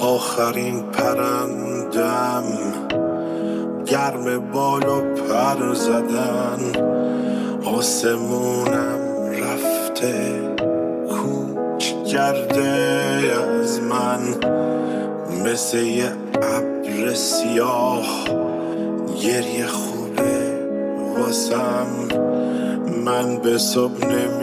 آخرین پرندم گرم بالو پر زدن، آسمونم رفته کوچ کرده از من، مثل یه ابر سیاه گریه خوبه واسم. من به صبح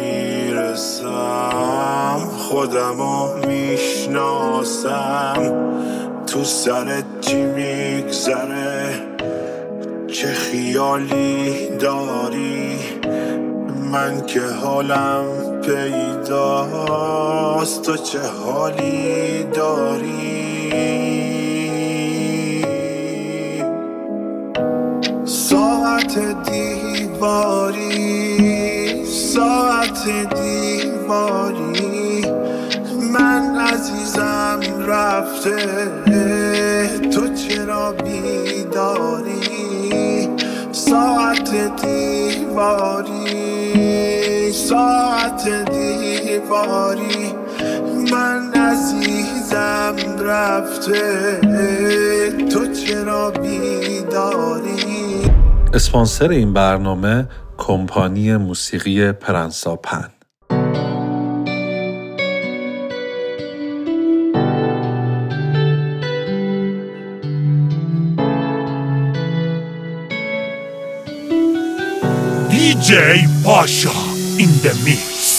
نمیرسم، خودمو میشناسم، تو سرت چی میگذره، چه خیالی داری، من که حالم پیداست، تو چه حالی داری. ساعت دیواری، ساعت دیواری، من عزیزم رفته، تو چرا بیداری. ساعت دیواری، ساعت دیواری، من عزیزم رفته، تو چرا بیداری. اسپانسر این برنامه کمپانی موسیقی پرنساپن. DJ Pasha in the mix.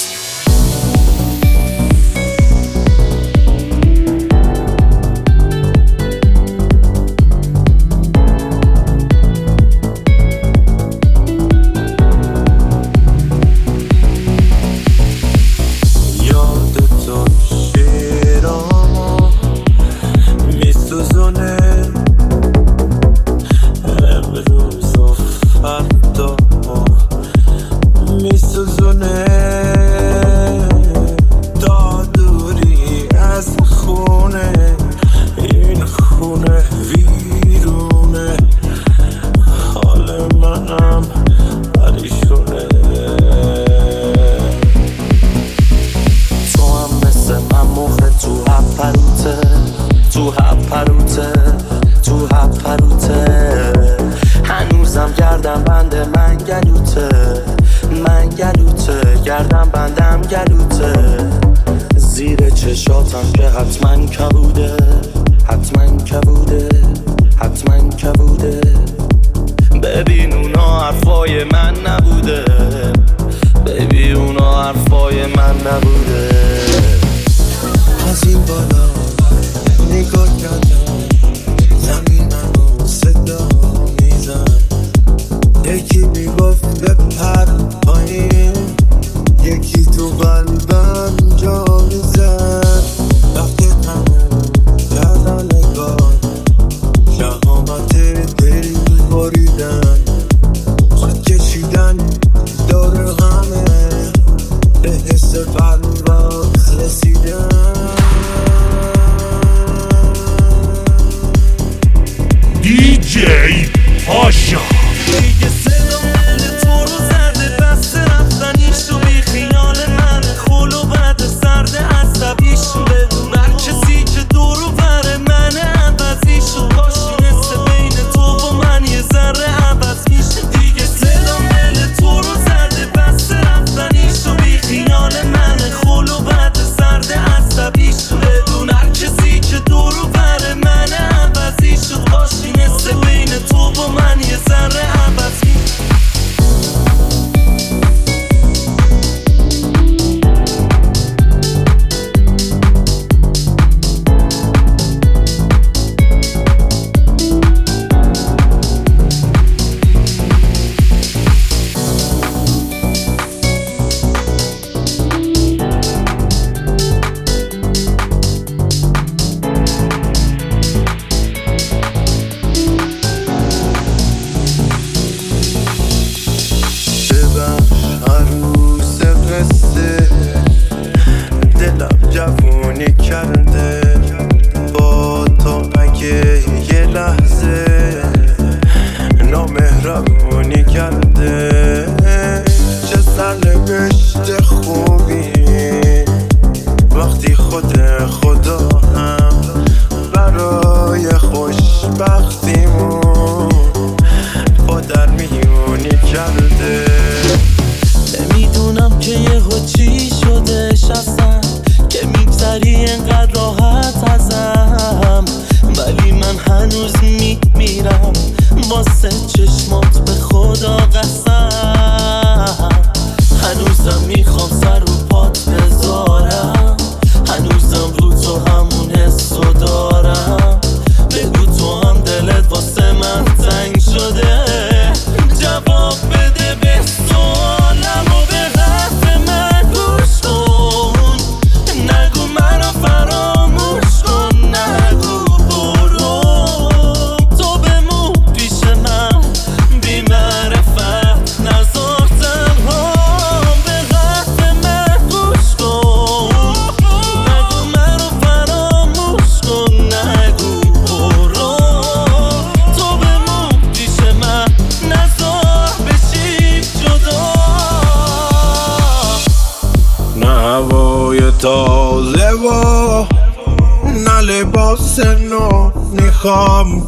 گردم بندم گلوته، زیر چشاتم که حتما کبوده، حتما کبوده، حتما کبوده. ببین اونا حرفای من نبوده، ببین اونا حرفای من نبوده. از این بالا نگاه کردم، زمین منو صدا میزن، یکی میگفت بپر پایین، یکی تو قلبم جا میزد. وقتی همه کردن نگاه، شهامت دل بریدن، خود کشیدن دور همه، به حس پرواز رسیدن. هنوز میمیرم واسه چشمات به خدا قسم. هنوزم میخوام سر رو پات بذارم، هنوزم رو تو همون حسو دارم. بگو تو هم دلت واسه من تنگ شده، جواب بده به سوالم و به حرف من گوش کن. نگو منو فراموش کن، نگو برو تو بمون پیش من بی معرفت، نذار تنها. به حرف من گوش کن، نگو منو فراموش کن، نگو برو تو بمون پیش من، نذار بشیم جدا. نه هوای تازه و نه لباس نو میخوام،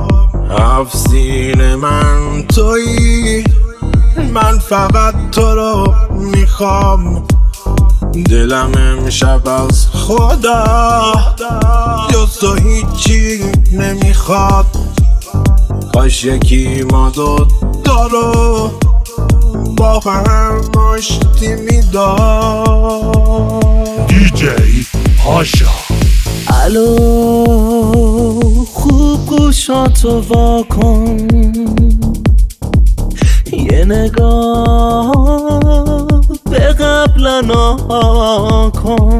افسین من تویی، من فقط تو رو میخوام. دلم امشب از خدا جز تو هیچی نمیخواد، کاش یکی ما دوتا رو با هم آشتی میداد. دیجی پاشا. الو خوب گوشاتو واکن، یه نگاه به قبلنا کن.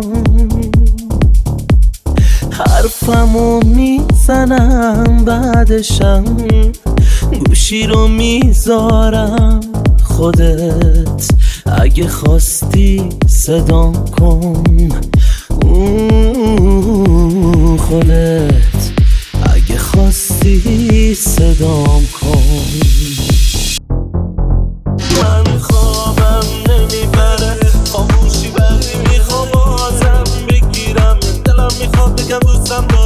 حرفمو میزنم بعدشم گوشی رو میذارم. خودت اگه خواستی صدام کن، خودت اگه خواستی صدام کن. من خوابم نمیبره، خاموشی وقتی میخوام بازم بگیرم. دلم میخواد بگم دوستم